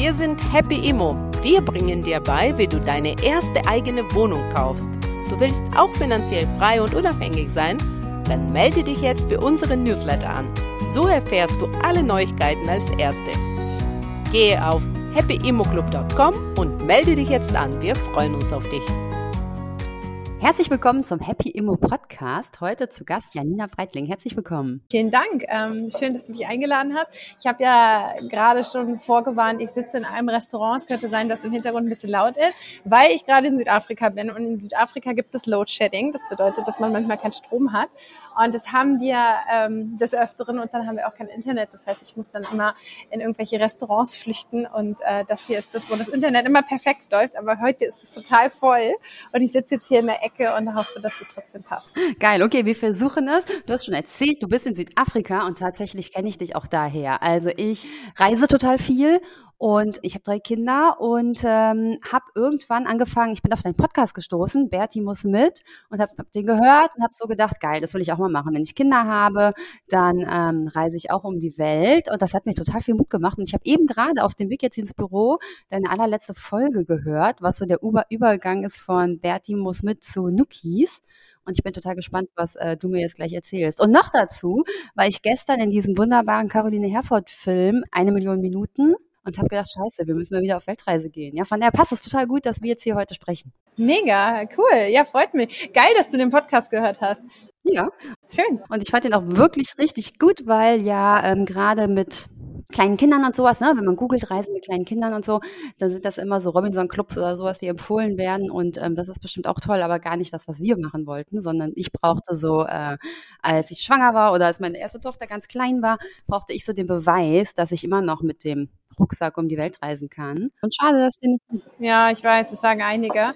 Wir sind Happy Immo. Wir bringen dir bei, wie du deine erste eigene Wohnung kaufst. Du willst auch finanziell frei und unabhängig sein? Dann melde dich jetzt für unseren Newsletter an. So erfährst du alle Neuigkeiten als Erste. Gehe auf happyimmoclub.com und melde dich jetzt an. Wir freuen uns auf dich. Herzlich willkommen zum Happy Immo Podcast. Heute zu Gast Janina Breitling. Herzlich willkommen. Vielen Dank. Schön, dass du mich eingeladen hast. Ich habe ja gerade schon vorgewarnt, ich sitze in einem Restaurant. Es könnte sein, dass im Hintergrund ein bisschen laut ist, weil ich gerade in Südafrika bin. Und in Südafrika gibt es Load Shedding. Das bedeutet, dass man manchmal keinen Strom hat. Und das haben wir des Öfteren und dann haben wir auch kein Internet. Das heißt, ich muss dann immer in irgendwelche Restaurants flüchten. Und das hier ist das, wo das Internet immer perfekt läuft. Aber heute ist es total voll. Und ich sitze jetzt hier in der Ecke und hoffe, dass das trotzdem passt. Geil, okay, wir versuchen es. Du hast schon erzählt, du bist in Südafrika und tatsächlich kenne ich dich auch daher. Also ich reise total viel und ich habe 3 Kinder und habe irgendwann angefangen, ich bin auf deinen Podcast gestoßen, Berti muss mit und habe den gehört und habe so gedacht, geil, das will ich auch mal machen. Wenn ich Kinder habe, dann reise ich auch um die Welt und das hat mir total viel Mut gemacht und ich habe eben gerade auf dem Weg jetzt ins Büro deine allerletzte Folge gehört, was so der Übergang ist von Berti muss mit zu Nookies. Und ich bin total gespannt, was du mir jetzt gleich erzählst. Und noch dazu war ich gestern in diesem wunderbaren Caroline Herfurth-Film 1 Million Minuten und habe gedacht, scheiße, wir müssen mal wieder auf Weltreise gehen. Ja, von daher passt es total gut, dass wir jetzt hier heute sprechen. Mega, cool. Ja, freut mich. Geil, dass du den Podcast gehört hast. Ja. Schön. Und ich fand den auch wirklich richtig gut, weil ja gerade mit kleinen Kindern und sowas, ne, wenn man googelt, Reisen mit kleinen Kindern und so, dann sind das immer so Robinson-Clubs oder sowas, die empfohlen werden und das ist bestimmt auch toll, aber gar nicht das, was wir machen wollten, sondern ich brauchte so, als ich schwanger war oder als meine erste Tochter ganz klein war, brauchte ich so den Beweis, dass ich immer noch mit dem Rucksack um die Welt reisen kann. Und schade, dass die nicht. Ja, ich weiß, das sagen einige.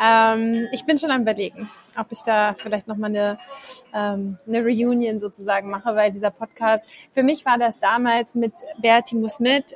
Ich bin schon am Überlegen, ob ich da vielleicht nochmal eine Reunion sozusagen mache, weil dieser Podcast, für mich war das damals mit Berti muss mit.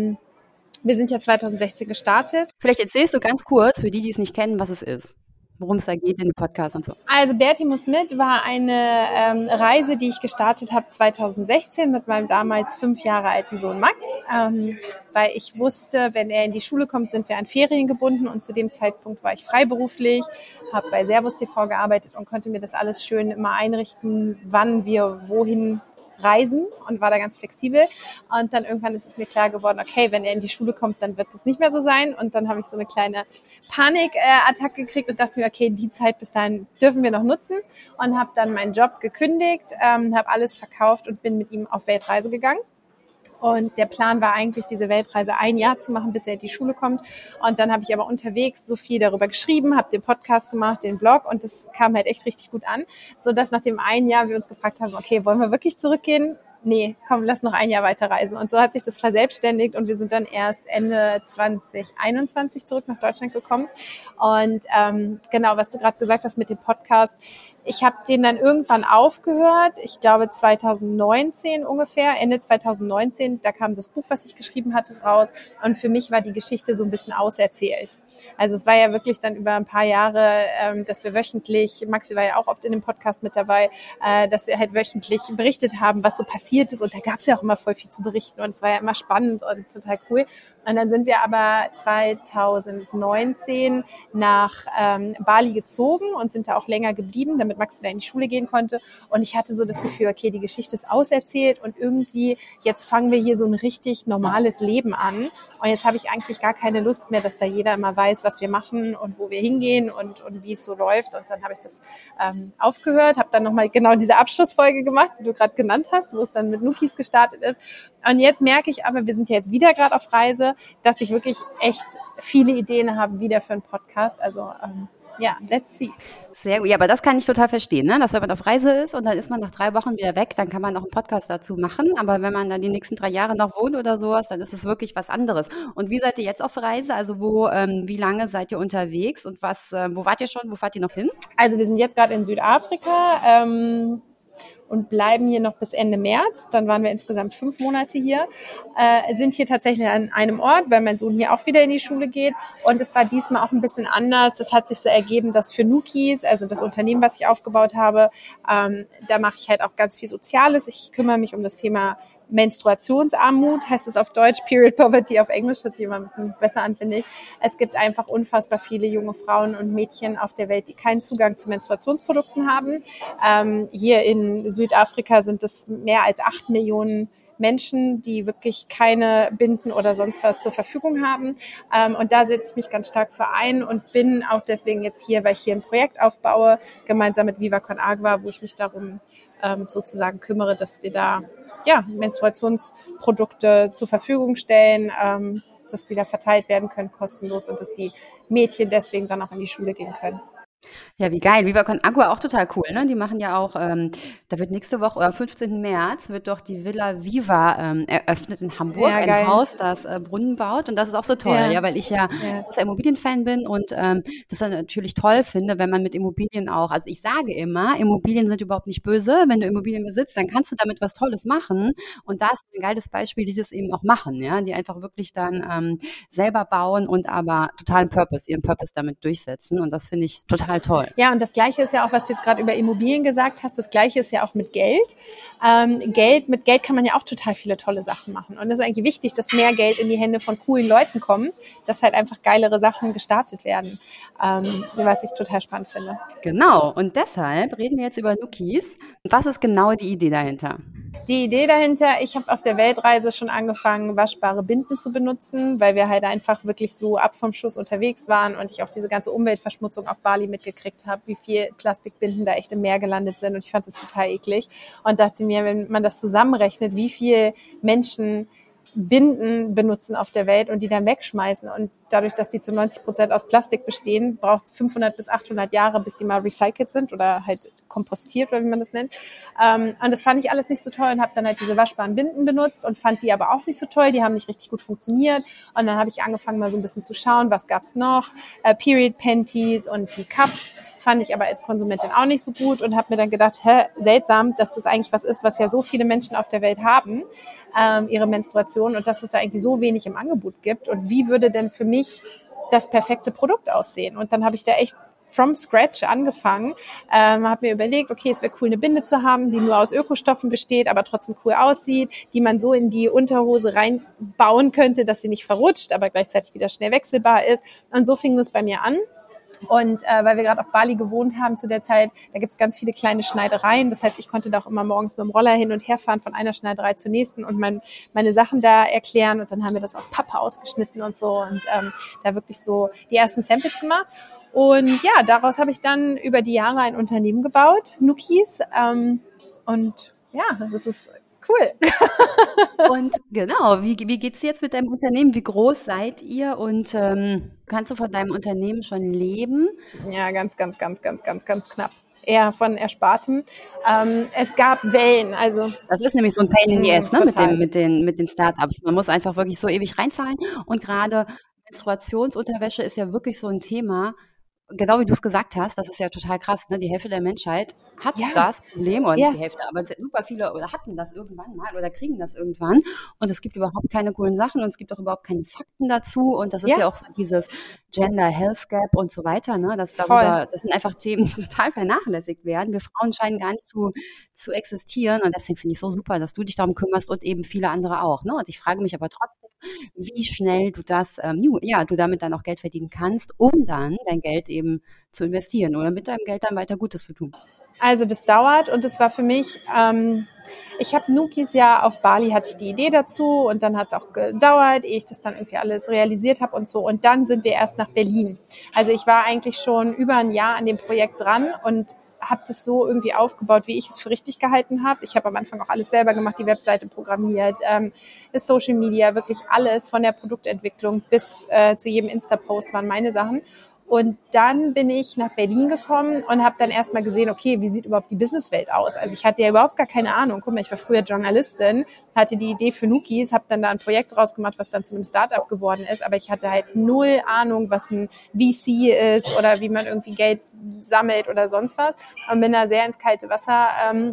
Wir sind ja 2016 gestartet. Vielleicht erzählst du ganz kurz, für die es nicht kennen, was es ist. Worum es da geht in dem Podcast und so. Also Berti muss mit war eine Reise, die ich gestartet habe 2016 mit meinem damals 5 Jahre alten Sohn Max, weil ich wusste, wenn er in die Schule kommt, sind wir an Ferien gebunden und zu dem Zeitpunkt war ich freiberuflich, habe bei Servus TV gearbeitet und konnte mir das alles schön immer einrichten, wann wir wohin reisen und war da ganz flexibel. Und dann irgendwann ist es mir klar geworden, okay, wenn er in die Schule kommt, dann wird das nicht mehr so sein. Und dann habe ich so eine kleine Panikattacke gekriegt und dachte mir, okay, die Zeit bis dahin dürfen wir noch nutzen. Und habe dann meinen Job gekündigt, habe alles verkauft und bin mit ihm auf Weltreise gegangen. Und der Plan war eigentlich, diese Weltreise 1 Jahr zu machen, bis er in die Schule kommt. Und dann habe ich aber unterwegs so viel darüber geschrieben, habe den Podcast gemacht, den Blog und das kam halt echt richtig gut an, sodass nach dem 1 Jahr wir uns gefragt haben, okay, wollen wir wirklich zurückgehen? Nee, komm, lass noch 1 Jahr weiterreisen. Und so hat sich das verselbstständigt und wir sind dann erst Ende 2021 zurück nach Deutschland gekommen. Und genau, was du gerade gesagt hast mit dem Podcast, ich habe den dann irgendwann aufgehört, ich glaube 2019 ungefähr, Ende 2019, da kam das Buch, was ich geschrieben hatte, raus und für mich war die Geschichte so ein bisschen auserzählt. Also es war ja wirklich dann über ein paar Jahre, dass wir wöchentlich, Maxi war ja auch oft in dem Podcast mit dabei, dass wir halt wöchentlich berichtet haben, was so passiert ist und da gab es ja auch immer voll viel zu berichten und es war ja immer spannend und total cool. Und dann sind wir aber 2019 nach Bali gezogen und sind da auch länger geblieben, damit Maxi da in die Schule gehen konnte. Und ich hatte so das Gefühl, okay, die Geschichte ist auserzählt und irgendwie jetzt fangen wir hier so ein richtig normales Leben an. Und jetzt habe ich eigentlich gar keine Lust mehr, dass da jeder immer weiß, was wir machen und wo wir hingehen und wie es so läuft. Und dann habe ich das aufgehört, habe dann nochmal genau diese Abschlussfolge gemacht, die du gerade genannt hast, wo es dann mit Nookies gestartet ist. Und jetzt merke ich aber, wir sind ja jetzt wieder gerade auf Reise, dass ich wirklich echt viele Ideen habe wieder für einen Podcast. Also ja, let's see. Sehr gut. Ja, aber das kann ich total verstehen, ne? Dass wenn man auf Reise ist und dann ist man nach 3 Wochen wieder weg, dann kann man auch einen Podcast dazu machen. Aber wenn man dann die nächsten 3 Jahre noch wohnt oder sowas, dann ist es wirklich was anderes. Und wie seid ihr jetzt auf Reise? Also wie lange seid ihr unterwegs und wo wart ihr schon? Wo fahrt ihr noch hin? Also wir sind jetzt gerade in Südafrika. Und bleiben hier noch bis Ende März. Dann waren wir insgesamt 5 Monate hier, sind hier tatsächlich an einem Ort, weil mein Sohn hier auch wieder in die Schule geht. Und es war diesmal auch ein bisschen anders. Das hat sich so ergeben, dass für Nookies, also das Unternehmen, was ich aufgebaut habe, da mache ich halt auch ganz viel Soziales. Ich kümmere mich um das Thema Menstruationsarmut, heißt es auf Deutsch, Period Poverty auf Englisch, hört sich immer ein bisschen besser an, finde ich. Es gibt einfach unfassbar viele junge Frauen und Mädchen auf der Welt, die keinen Zugang zu Menstruationsprodukten haben. Hier in Südafrika sind es mehr als 8 Millionen Menschen, die wirklich keine Binden oder sonst was zur Verfügung haben. Und da setze ich mich ganz stark für ein und bin auch deswegen jetzt hier, weil ich hier ein Projekt aufbaue, gemeinsam mit Viva Con Agua, wo ich mich darum sozusagen kümmere, dass wir da Menstruationsprodukte zur Verfügung stellen, dass die da verteilt werden können, kostenlos, und dass die Mädchen deswegen dann auch in die Schule gehen können. Ja, wie geil. Viva Con Agua auch total cool, ne? Die machen ja auch, da wird nächste Woche, oder am 15. März, wird doch die Villa Viva eröffnet in Hamburg. Ja, ein Haus, das Brunnen baut. Und das ist auch so toll, ja, weil ich ja großer Immobilienfan bin und das dann natürlich toll finde, wenn man mit Immobilien auch, also ich sage immer, Immobilien sind überhaupt nicht böse. Wenn du Immobilien besitzt, dann kannst du damit was Tolles machen. Und da ist ein geiles Beispiel, die das eben auch machen, ja, die einfach wirklich dann selber bauen und aber totalen ihren Purpose damit durchsetzen. Und das finde ich total toll. Ja, und das Gleiche ist ja auch, was du jetzt gerade über Immobilien gesagt hast, das Gleiche ist ja auch mit Geld. Mit Geld kann man ja auch total viele tolle Sachen machen. Und es ist eigentlich wichtig, dass mehr Geld in die Hände von coolen Leuten kommt, dass halt einfach geilere Sachen gestartet werden, was ich total spannend finde. Genau, und deshalb reden wir jetzt über Nookies. Was ist genau die Idee dahinter? Die Idee dahinter, ich habe auf der Weltreise schon angefangen, waschbare Binden zu benutzen, weil wir halt einfach wirklich so ab vom Schuss unterwegs waren und ich auch diese ganze Umweltverschmutzung auf Bali mitgekriegt habe, wie viel Plastikbinden da echt im Meer gelandet sind, und ich fand das total eklig und dachte mir, wenn man das zusammenrechnet, wie viel Menschen Binden benutzen auf der Welt und die dann wegschmeißen, und dadurch, dass die zu 90% aus Plastik bestehen, braucht es 500 bis 800 Jahre, bis die mal recycelt sind oder halt kompostiert, oder wie man das nennt. Und das fand ich alles nicht so toll und habe dann halt diese waschbaren Binden benutzt und fand die aber auch nicht so toll. Die haben nicht richtig gut funktioniert. Und dann habe ich angefangen, mal so ein bisschen zu schauen, was gab's noch. Period Panties und die Cups fand ich aber als Konsumentin auch nicht so gut und habe mir dann gedacht, seltsam, dass das eigentlich was ist, was ja so viele Menschen auf der Welt haben, ihre Menstruation, und dass es da eigentlich so wenig im Angebot gibt. Und wie würde denn für mich das perfekte Produkt aussehen? Und dann habe ich da echt from scratch angefangen, habe mir überlegt, okay, es wäre cool, eine Binde zu haben, die nur aus Ökostoffen besteht, aber trotzdem cool aussieht, die man so in die Unterhose reinbauen könnte, dass sie nicht verrutscht, aber gleichzeitig wieder schnell wechselbar ist. Und so fing es bei mir an. Und weil wir gerade auf Bali gewohnt haben zu der Zeit, da gibt's ganz viele kleine Schneidereien. Das heißt, ich konnte da auch immer morgens mit dem Roller hin und her fahren von einer Schneiderei zur nächsten und meine Sachen da erklären. Und dann haben wir das aus Pappe ausgeschnitten und so und da wirklich so die ersten Samples gemacht. Und ja, daraus habe ich dann über die Jahre ein Unternehmen gebaut, Nookies. Und ja, das ist cool. Und genau, wie geht's dir jetzt mit deinem Unternehmen? Wie groß seid ihr? Und kannst du von deinem Unternehmen schon leben? Ja, ganz knapp. Eher von Erspartem. Es gab Wellen, also. Das ist nämlich so ein Pain in the Ass, ne, mit den Startups. Man muss einfach wirklich so ewig reinzahlen. Und gerade Menstruationsunterwäsche ist ja wirklich so ein Thema. Genau wie du es gesagt hast, das ist ja total krass, ne? Die Hälfte der Menschheit hat das Problem, oder nicht die Hälfte, aber super viele oder hatten das irgendwann mal oder kriegen das irgendwann, und es gibt überhaupt keine coolen Sachen und es gibt auch überhaupt keine Fakten dazu, und das ist ja auch so dieses Gender Health Gap und so weiter, ne? Das sind einfach Themen, die total vernachlässigt werden. Wir Frauen scheinen gar nicht zu existieren, und deswegen finde ich es so super, dass du dich darum kümmerst und eben viele andere auch, ne? Und ich frage mich aber trotzdem, wie schnell du du damit dann auch Geld verdienen kannst, um dann dein Geld eben zu investieren oder mit deinem Geld dann weiter Gutes zu tun. Also das dauert, und das war für mich, ich habe Nookies ja auf Bali, hatte ich die Idee dazu, und dann hat es auch gedauert, ehe ich das dann irgendwie alles realisiert habe und so, und dann sind wir erst nach Berlin. Also ich war eigentlich schon über ein Jahr an dem Projekt dran und habe das so irgendwie aufgebaut, wie ich es für richtig gehalten habe. Ich habe am Anfang auch alles selber gemacht, die Webseite programmiert, das Social Media, wirklich alles von der Produktentwicklung bis zu jedem Insta-Post waren meine Sachen. Und dann bin ich nach Berlin gekommen und habe dann erstmal gesehen, okay, wie sieht überhaupt die Businesswelt aus? Also ich hatte ja überhaupt gar keine Ahnung. Guck mal, ich war früher Journalistin, hatte die Idee für Nookies, habe dann da ein Projekt draus gemacht, was dann zu einem Startup geworden ist. Aber ich hatte halt null Ahnung, was ein VC ist oder wie man irgendwie Geld sammelt oder sonst was. Und bin da sehr ins kalte Wasser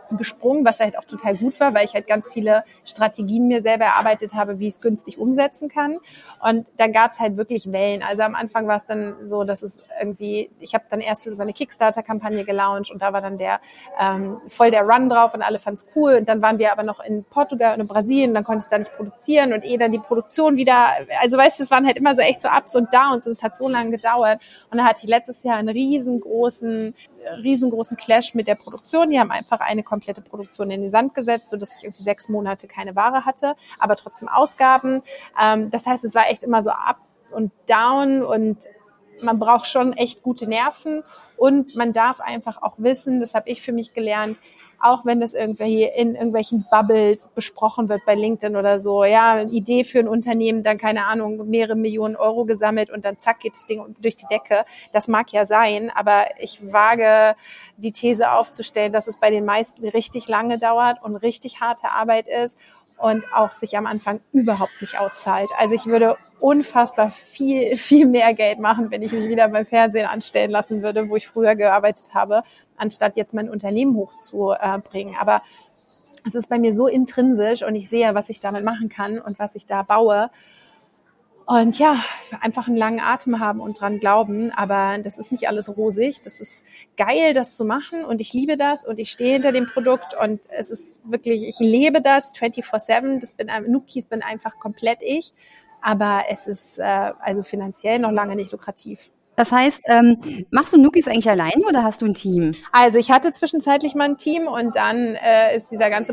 gesprungen, was halt auch total gut war, weil ich halt ganz viele Strategien mir selber erarbeitet habe, wie ich es günstig umsetzen kann. Und dann gab es halt wirklich Wellen. Also am Anfang war es dann so, dass es irgendwie, ich habe dann erst über eine Kickstarter-Kampagne gelauncht und da war dann voll der Run drauf und alle fanden es cool. Und dann waren wir aber noch in Portugal und in Brasilien, dann konnte ich da nicht produzieren und dann die Produktion wieder, also weißt du, es waren halt immer so echt so Ups und Downs und es hat so lange gedauert. Und dann hatte ich letztes Jahr einen riesengroßen Clash mit der Produktion. Die haben einfach eine komplette Produktion in den Sand gesetzt, sodass ich irgendwie 6 Monate keine Ware hatte, aber trotzdem Ausgaben. Das heißt, es war echt immer so up und down und man braucht schon echt gute Nerven und man darf einfach auch wissen, das habe ich für mich gelernt, auch wenn das irgendwie in irgendwelchen Bubbles besprochen wird bei LinkedIn oder so, ja, eine Idee für ein Unternehmen, dann keine Ahnung, mehrere Millionen Euro gesammelt und dann zack geht das Ding durch die Decke. Das mag ja sein, aber ich wage die These aufzustellen, dass es bei den meisten richtig lange dauert und richtig harte Arbeit ist und auch sich am Anfang überhaupt nicht auszahlt. Also ich würde unfassbar viel, viel mehr Geld machen, wenn ich mich wieder beim Fernsehen anstellen lassen würde, wo ich früher gearbeitet habe, anstatt jetzt mein Unternehmen hochzubringen. Aber es ist bei mir so intrinsisch und ich sehe, was ich damit machen kann und was ich da baue. Und ja, einfach einen langen Atem haben und dran glauben. Aber das ist nicht alles rosig. Das ist geil, das zu machen. Und ich liebe das und ich stehe hinter dem Produkt. Und es ist wirklich, ich lebe das 24/7. Nookies bin einfach komplett ich. Aber es ist also finanziell noch lange nicht lukrativ. Das heißt, machst du Nookies eigentlich alleine oder hast du ein Team? Also ich hatte zwischenzeitlich mal ein Team und dann ist dieser ganze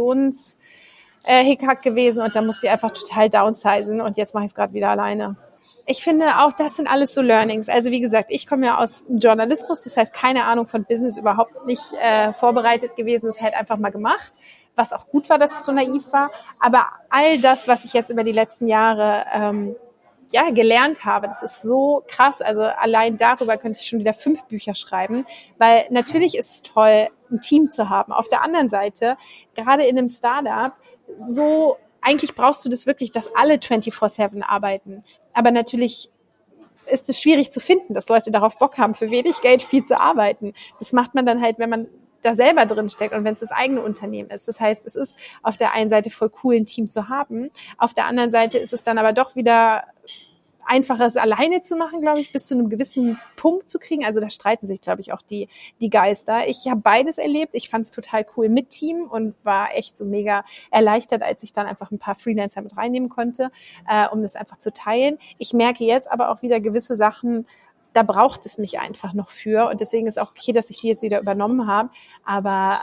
Hickhack gewesen und da musste ich einfach total downsizen und jetzt mache ich es gerade wieder alleine. Ich finde auch, das sind alles so Learnings. Also wie gesagt, ich komme ja aus dem Journalismus, das heißt keine Ahnung von Business, überhaupt nicht vorbereitet gewesen, das halt einfach mal gemacht, was auch gut war, dass ich so naiv war. Aber all das, was ich jetzt über die letzten Jahre gelernt habe, das ist so krass. Also allein darüber könnte ich schon wieder 5 Bücher schreiben, weil natürlich ist es toll, ein Team zu haben. Auf der anderen Seite, gerade in einem Startup, so eigentlich brauchst du das wirklich, dass alle 24/7 arbeiten. Aber natürlich ist es schwierig zu finden, dass Leute darauf Bock haben, für wenig Geld viel zu arbeiten. Das macht man dann halt, wenn man da selber drin steckt und wenn es das eigene Unternehmen ist. Das heißt, es ist auf der einen Seite voll cool, ein Team zu haben. Auf der anderen Seite ist es dann aber doch wieder einfacher, es alleine zu machen, glaube ich, bis zu einem gewissen Punkt zu kriegen. Also da streiten sich, glaube ich, auch die Geister. Ich habe beides erlebt. Ich fand es total cool mit Team und war echt so mega erleichtert, als ich dann einfach ein paar Freelancer mit reinnehmen konnte, um das einfach zu teilen. Ich merke jetzt aber auch wieder gewisse Sachen, da braucht es mich einfach noch für. Und deswegen ist auch okay, dass ich die jetzt wieder übernommen habe. Aber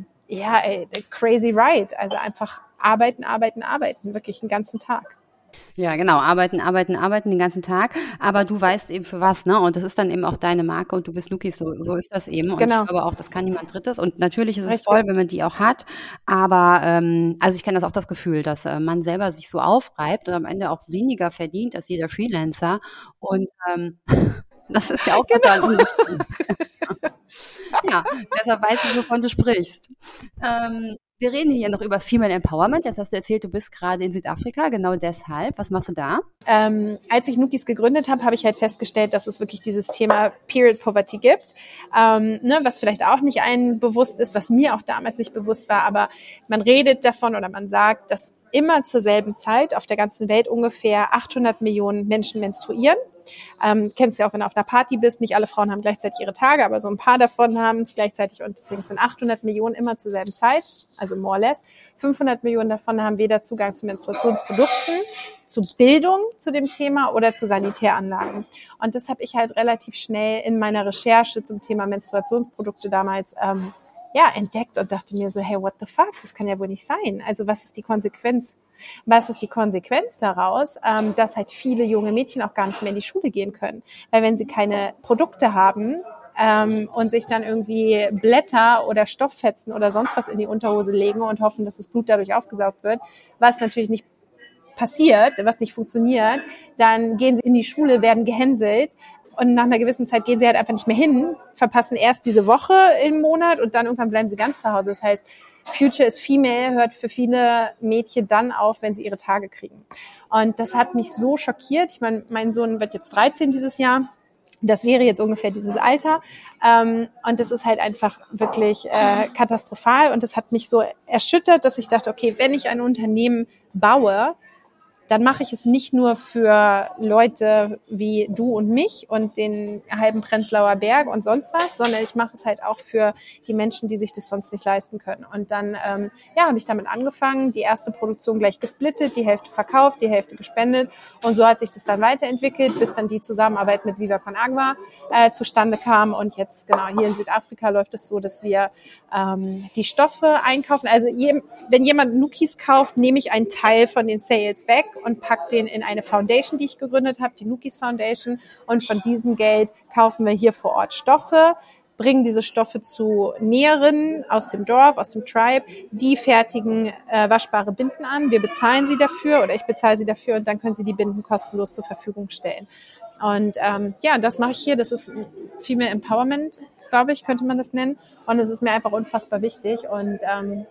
crazy ride. Also einfach arbeiten, wirklich den ganzen Tag. Ja, genau, arbeiten den ganzen Tag, aber du weißt eben für was, ne? Und das ist dann eben auch deine Marke und du bist Nookies, so ist das eben. Und genau. Ich glaube auch, das kann niemand Drittes. Und natürlich ist es toll, wenn man die auch hat, aber also ich kenne das auch das Gefühl, dass man selber sich so aufreibt und am Ende auch weniger verdient als jeder Freelancer. Und das ist ja auch total unlustig. Ja, deshalb weiß ich, wovon du sprichst. Wir reden hier noch über Female Empowerment. Jetzt hast du erzählt, du bist gerade in Südafrika. Genau deshalb. Was machst du da? Als ich Nookies gegründet habe, habe ich halt festgestellt, dass es wirklich dieses Thema Period Poverty gibt, was vielleicht auch nicht allen bewusst ist, was mir auch damals nicht bewusst war. Aber man redet davon oder man sagt, dass immer zur selben Zeit auf der ganzen Welt ungefähr 800 Millionen Menschen menstruieren. Kennst du ja auch, wenn du auf einer Party bist, nicht alle Frauen haben gleichzeitig ihre Tage, aber so ein paar davon haben es gleichzeitig und deswegen sind 800 Millionen immer zur selben Zeit, also more or less. 500 Millionen davon haben weder Zugang zu Menstruationsprodukten, zu Bildung zu dem Thema oder zu Sanitäranlagen. Und das habe ich halt relativ schnell in meiner Recherche zum Thema Menstruationsprodukte damals entdeckt und dachte mir so, hey, what the fuck, das kann ja wohl nicht sein. Also was ist die Konsequenz? Was ist die Konsequenz daraus, dass halt viele junge Mädchen auch gar nicht mehr in die Schule gehen können? Weil wenn sie keine Produkte haben und sich dann irgendwie Blätter oder Stofffetzen oder sonst was in die Unterhose legen und hoffen, dass das Blut dadurch aufgesaugt wird, was natürlich nicht passiert, was nicht funktioniert, dann gehen sie in die Schule, werden gehänselt. Und nach einer gewissen Zeit gehen sie halt einfach nicht mehr hin, verpassen erst diese Woche im Monat und dann irgendwann bleiben sie ganz zu Hause. Das heißt, Future is Female hört für viele Mädchen dann auf, wenn sie ihre Tage kriegen. Und das hat mich so schockiert. Ich meine, mein Sohn wird jetzt 13 dieses Jahr. Das wäre jetzt ungefähr dieses Alter. Und das ist halt einfach wirklich katastrophal. Und das hat mich so erschüttert, dass ich dachte, okay, wenn ich ein Unternehmen baue, dann mache ich es nicht nur für Leute wie du und mich und den halben Prenzlauer Berg und sonst was, sondern ich mache es halt auch für die Menschen, die sich das sonst nicht leisten können. Und dann habe ich damit angefangen, die erste Produktion gleich gesplittet, die Hälfte verkauft, die Hälfte gespendet. Und so hat sich das dann weiterentwickelt, bis dann die Zusammenarbeit mit Viva Con Agua zustande kam. Und jetzt genau hier in Südafrika läuft es so, dass wir die Stoffe einkaufen. Also wenn jemand Nukis kauft, nehme ich einen Teil von den Sales weg und pack den in eine Foundation, die ich gegründet habe, die Nukis Foundation. Und von diesem Geld kaufen wir hier vor Ort Stoffe, bringen diese Stoffe zu Näherinnen aus dem Dorf, aus dem Tribe. Die fertigen waschbare Binden an. Wir bezahlen sie dafür oder ich bezahle sie dafür und dann können sie die Binden kostenlos zur Verfügung stellen. Und das mache ich hier. Das ist Female Empowerment, glaube ich, könnte man das nennen. Und es ist mir einfach unfassbar wichtig. Und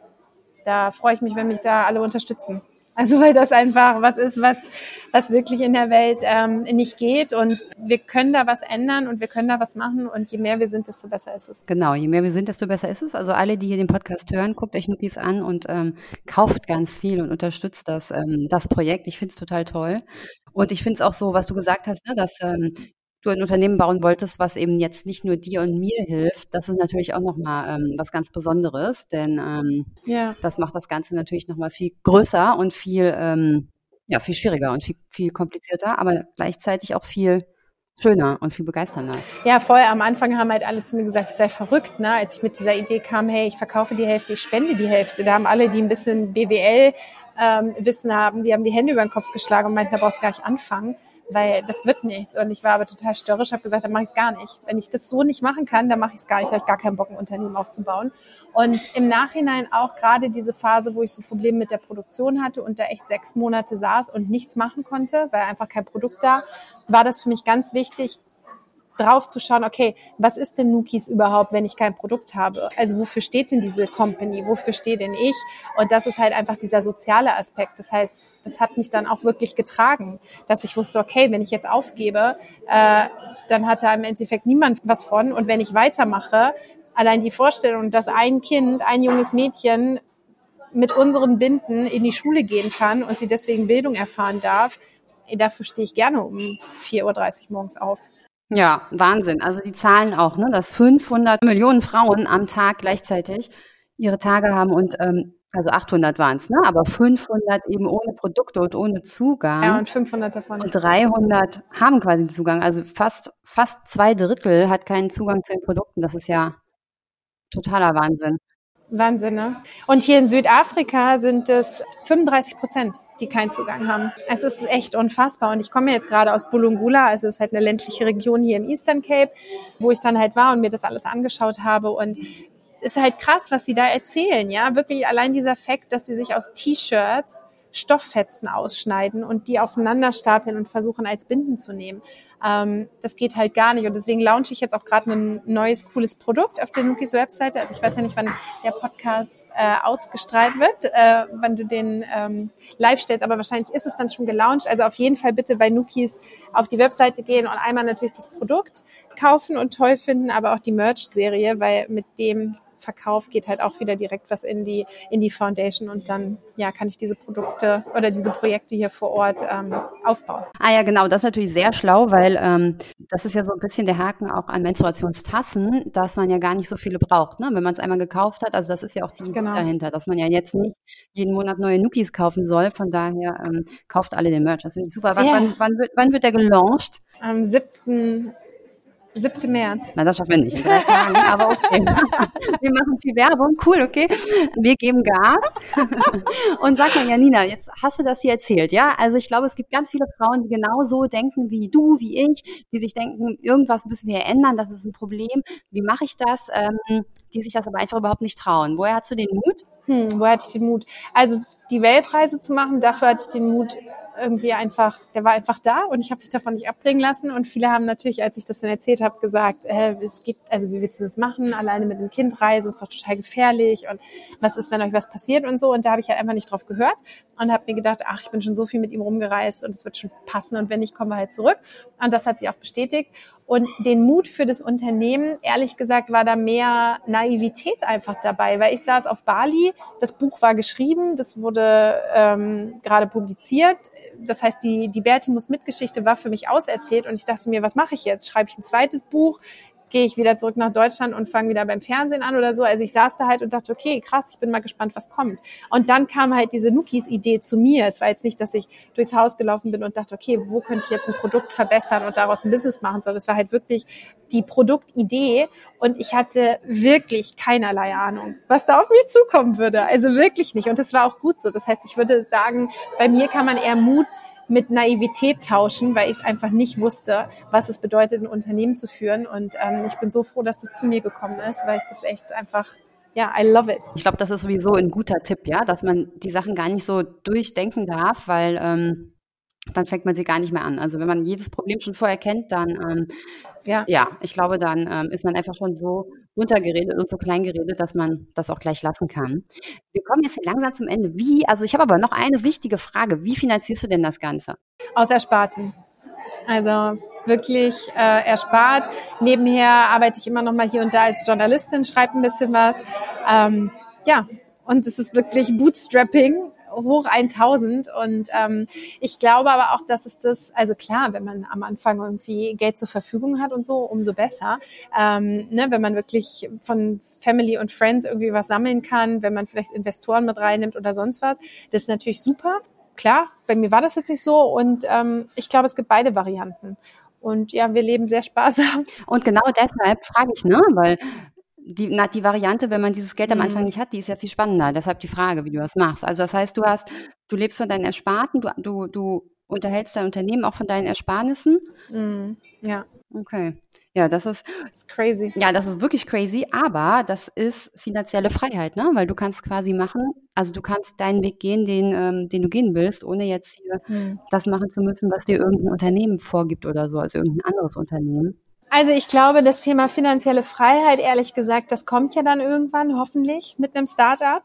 da freue ich mich, wenn mich da alle unterstützen. Also weil das einfach was ist, was wirklich in der Welt nicht geht. Und wir können da was ändern und wir können da was machen. Und je mehr wir sind, desto besser ist es. Genau, je mehr wir sind, desto besser ist es. Also alle, die hier den Podcast hören, guckt euch Nukis an und kauft ganz viel und unterstützt das Projekt. Ich finde es total toll. Und ich finde es auch so, was du gesagt hast, ne, dass du ein Unternehmen bauen wolltest, was eben jetzt nicht nur dir und mir hilft. Das ist natürlich auch nochmal was ganz Besonderes, denn das macht das Ganze natürlich nochmal viel größer und viel schwieriger und viel komplizierter, aber gleichzeitig auch viel schöner und viel begeisternder. Ja, voll. Am Anfang haben halt alle zu mir gesagt, ich sei verrückt, ne? Als ich mit dieser Idee kam, hey, ich verkaufe die Hälfte, ich spende die Hälfte. Da haben alle, die ein bisschen BWL Wissen haben, die haben die Hände über den Kopf geschlagen und meinten, da brauchst du gar nicht anfangen, weil das wird nichts. Und ich war aber total störrisch, habe gesagt, dann mache ich es gar nicht. Wenn ich das so nicht machen kann, dann mache ich es gar nicht. Habe ich gar keinen Bock, ein Unternehmen aufzubauen. Und im Nachhinein auch gerade diese Phase, wo ich so Probleme mit der Produktion hatte und da echt 6 Monate saß und nichts machen konnte, weil einfach kein Produkt da, war das für mich ganz wichtig, drauf zu schauen, okay, was ist denn Nukis überhaupt, wenn ich kein Produkt habe? Also wofür steht denn diese Company? Wofür stehe denn ich? Und das ist halt einfach dieser soziale Aspekt. Das heißt, das hat mich dann auch wirklich getragen, dass ich wusste, okay, wenn ich jetzt aufgebe, dann hat da im Endeffekt niemand was von. Und wenn ich weitermache, allein die Vorstellung, dass ein Kind, ein junges Mädchen mit unseren Binden in die Schule gehen kann und sie deswegen Bildung erfahren darf, dafür stehe ich gerne um 4:30 Uhr morgens auf. Ja, Wahnsinn. Also die Zahlen auch, ne, dass 500 Millionen Frauen am Tag gleichzeitig ihre Tage haben und also 800 waren es, ne, aber 500 eben ohne Produkte und ohne Zugang. Ja, und 500 davon. Und 300 haben quasi den Zugang. Also fast 2/3 hat keinen Zugang zu den Produkten. Das ist ja totaler Wahnsinn. Wahnsinn, ne? Und hier in Südafrika sind es 35%, die keinen Zugang haben. Es ist echt unfassbar. Und ich komme jetzt gerade aus Bulungula, also es ist halt eine ländliche Region hier im Eastern Cape, wo ich dann halt war und mir das alles angeschaut habe. Und es ist halt krass, was sie da erzählen, ja? Wirklich allein dieser Fakt, dass sie sich aus T-Shirts Stofffetzen ausschneiden und die aufeinander stapeln und versuchen als Binden zu nehmen. Das geht halt gar nicht. Und deswegen launche ich jetzt auch gerade ein neues, cooles Produkt auf der Nukis Webseite. Also ich weiß ja nicht, wann der Podcast ausgestrahlt wird, wann du den live stellst, aber wahrscheinlich ist es dann schon gelauncht. Also auf jeden Fall bitte bei Nukis auf die Webseite gehen und einmal natürlich das Produkt kaufen und toll finden, aber auch die Merch-Serie, weil mit dem Verkauf geht halt auch wieder direkt was in die Foundation und dann kann ich diese Produkte oder diese Projekte hier vor Ort aufbauen. Ah ja, genau, das ist natürlich sehr schlau, weil das ist ja so ein bisschen der Haken auch an Menstruationstassen, dass man ja gar nicht so viele braucht, ne? Wenn man es einmal gekauft hat, also das ist ja auch die Idee dahinter, dass man ja jetzt nicht jeden Monat neue Nukis kaufen soll, von daher kauft alle den Merch, das finde ich super. Wann wird der gelauncht? Am 7. März. Na, das schaffen wir nicht in 3 Tagen, aber okay. Wir machen viel Werbung, cool, okay. Wir geben Gas. Und sag mal, Janina, jetzt hast du das hier erzählt, ja? Also ich glaube, es gibt ganz viele Frauen, die genauso denken wie du, wie ich, die sich denken, irgendwas müssen wir ändern, das ist ein Problem. Wie mache ich das? Die sich das aber einfach überhaupt nicht trauen. Woher hast du den Mut? Woher hatte ich den Mut? Also die Weltreise zu machen, dafür hatte ich den Mut irgendwie einfach, der war einfach da und ich habe mich davon nicht abbringen lassen und viele haben natürlich, als ich das dann erzählt habe, gesagt, es gibt, also wie willst du das machen, alleine mit einem Kind reisen, ist doch total gefährlich und was ist, wenn euch was passiert und so und da habe ich halt einfach nicht drauf gehört und habe mir gedacht, ach, ich bin schon so viel mit ihm rumgereist und es wird schon passen und wenn nicht, kommen wir halt zurück und das hat sich auch bestätigt Und den Mut für das Unternehmen, ehrlich gesagt, war da mehr Naivität einfach dabei, weil ich saß auf Bali, das Buch war geschrieben, das wurde gerade publiziert. Das heißt, die Bertimus-Mit-Geschichte war für mich auserzählt und ich dachte mir, was mache ich jetzt? Schreibe ich ein zweites Buch? Gehe ich wieder zurück nach Deutschland und fange wieder beim Fernsehen an oder so. Also ich saß da halt und dachte, okay, krass, ich bin mal gespannt, was kommt. Und dann kam halt diese Nukis-Idee zu mir. Es war jetzt nicht, dass ich durchs Haus gelaufen bin und dachte, okay, wo könnte ich jetzt ein Produkt verbessern und daraus ein Business machen, sondern es war halt wirklich die Produktidee und ich hatte wirklich keinerlei Ahnung, was da auf mich zukommen würde. Also wirklich nicht. Und das war auch gut so. Das heißt, ich würde sagen, bei mir kann man eher Mut mit Naivität tauschen, weil ich es einfach nicht wusste, was es bedeutet, ein Unternehmen zu führen. Und ich bin so froh, dass das zu mir gekommen ist, weil ich das echt einfach, ja, I love it. Ich glaube, das ist sowieso ein guter Tipp, ja, dass man die Sachen gar nicht so durchdenken darf, weil dann fängt man sie gar nicht mehr an. Also wenn man jedes Problem schon vorher kennt, dann ich glaube, dann ist man einfach schon so runtergeredet und so klein geredet, dass man das auch gleich lassen kann. Wir kommen jetzt hier langsam zum Ende. Also ich habe aber noch eine wichtige Frage. Wie finanzierst du denn das Ganze? Aus Erspartem. Also wirklich erspart. Nebenher arbeite ich immer noch mal hier und da als Journalistin, schreibe ein bisschen was. Und es ist wirklich Bootstrapping hoch 1000 und ich glaube aber auch, dass es das, also klar, wenn man am Anfang irgendwie Geld zur Verfügung hat und so, umso besser. Wenn man wirklich von Family und Friends irgendwie was sammeln kann, wenn man vielleicht Investoren mit reinnimmt oder sonst was, das ist natürlich super. Klar, bei mir war das jetzt nicht so und ich glaube, es gibt beide Varianten. Und ja, wir leben sehr sparsam. Und genau deshalb frage ich, ne, weil die Variante, wenn man dieses Geld am Anfang nicht hat, die ist ja viel spannender. Deshalb die Frage, wie du das machst. Also das heißt, du lebst von deinen Ersparten, du unterhältst dein Unternehmen auch von deinen Ersparnissen? Ja. Okay. Ja, das ist crazy. Ja, das ist wirklich crazy, aber das ist finanzielle Freiheit, ne? Weil du kannst quasi machen, also du kannst deinen Weg gehen, den du gehen willst, ohne jetzt hier das machen zu müssen, was dir irgendein Unternehmen vorgibt oder so, also irgendein anderes Unternehmen. Also ich glaube, das Thema finanzielle Freiheit, ehrlich gesagt, das kommt ja dann irgendwann, hoffentlich, mit einem Start-up.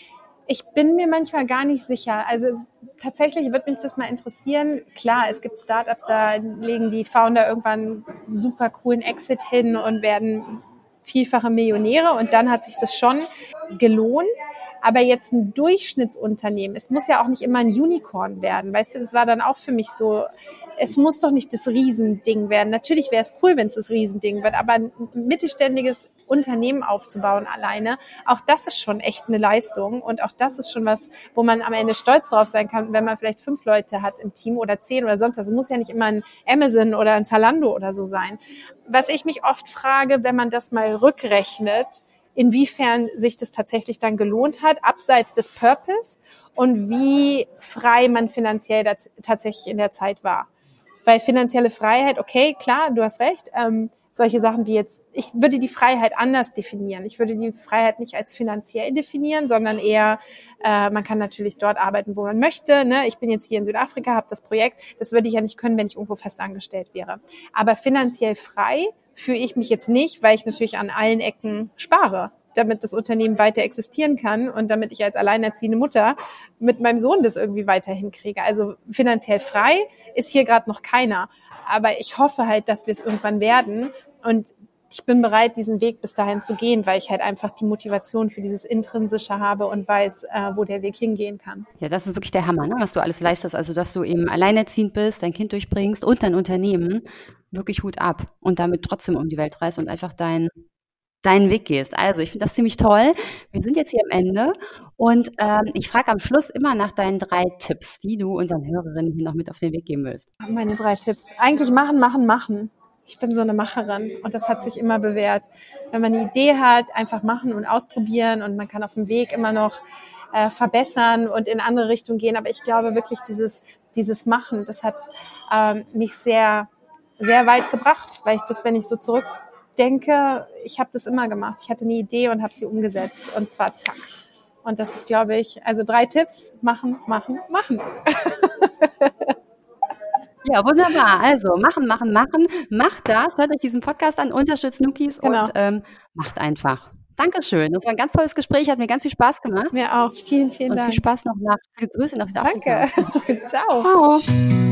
Ich bin mir manchmal gar nicht sicher. Also tatsächlich würde mich das mal interessieren. Klar, es gibt Startups, da legen die Founder irgendwann einen super coolen Exit hin und werden vielfache Millionäre und dann hat sich das schon gelohnt. Aber jetzt ein Durchschnittsunternehmen, es muss ja auch nicht immer ein Unicorn werden. Weißt du, das war dann auch für mich so, es muss doch nicht das Riesending werden. Natürlich wäre es cool, wenn es das Riesending wird, aber ein mittelständiges Unternehmen aufzubauen alleine, auch das ist schon echt eine Leistung und auch das ist schon was, wo man am Ende stolz drauf sein kann, wenn man vielleicht 5 Leute hat im Team oder 10 oder sonst was. Es muss ja nicht immer ein Amazon oder ein Zalando oder so sein. Was ich mich oft frage, wenn man das mal rückrechnet, inwiefern sich das tatsächlich dann gelohnt hat, abseits des Purpose und wie frei man finanziell tatsächlich in der Zeit war. Weil finanzielle Freiheit, okay, klar, du hast recht, solche Sachen wie jetzt, ich würde die Freiheit anders definieren. Ich würde die Freiheit nicht als finanziell definieren, sondern eher, man kann natürlich dort arbeiten, wo man möchte. Ne? Ich bin jetzt hier in Südafrika, habe das Projekt, das würde ich ja nicht können, wenn ich irgendwo festangestellt wäre. Aber finanziell frei fühle ich mich jetzt nicht, weil ich natürlich an allen Ecken spare, damit das Unternehmen weiter existieren kann und damit ich als alleinerziehende Mutter mit meinem Sohn das irgendwie weiterhin kriege. Also finanziell frei ist hier gerade noch keiner. Aber ich hoffe halt, dass wir es irgendwann werden und ich bin bereit, diesen Weg bis dahin zu gehen, weil ich halt einfach die Motivation für dieses Intrinsische habe und weiß, wo der Weg hingehen kann. Ja, das ist wirklich der Hammer, ne? Was du alles leistest. Also, dass du eben alleinerziehend bist, dein Kind durchbringst und dein Unternehmen. Wirklich Hut ab und damit trotzdem um die Welt reist und einfach deinen Weg gehst. Also ich finde das ziemlich toll. Wir sind jetzt hier am Ende und ich frage am Schluss immer nach deinen 3 Tipps, die du unseren Hörerinnen hier noch mit auf den Weg geben willst. Meine 3 Tipps. Eigentlich machen. Ich bin so eine Macherin und das hat sich immer bewährt. Wenn man eine Idee hat, einfach machen und ausprobieren und man kann auf dem Weg immer noch verbessern und in andere Richtungen gehen. Aber ich glaube wirklich, dieses Machen, das hat mich sehr, sehr weit gebracht, weil ich das, wenn ich so zurückdenke, ich habe das immer gemacht. Ich hatte eine Idee und habe sie umgesetzt und zwar zack. Und das ist, glaube ich, also 3 Tipps, machen. Ja, wunderbar. Also machen. Macht das, hört euch diesen Podcast an, unterstützt Nukis und macht einfach. Dankeschön. Das war ein ganz tolles Gespräch, hat mir ganz viel Spaß gemacht. Mir auch. Vielen Dank. Und viel Spaß noch viele Grüße nach Südafrika. Danke. Ciao.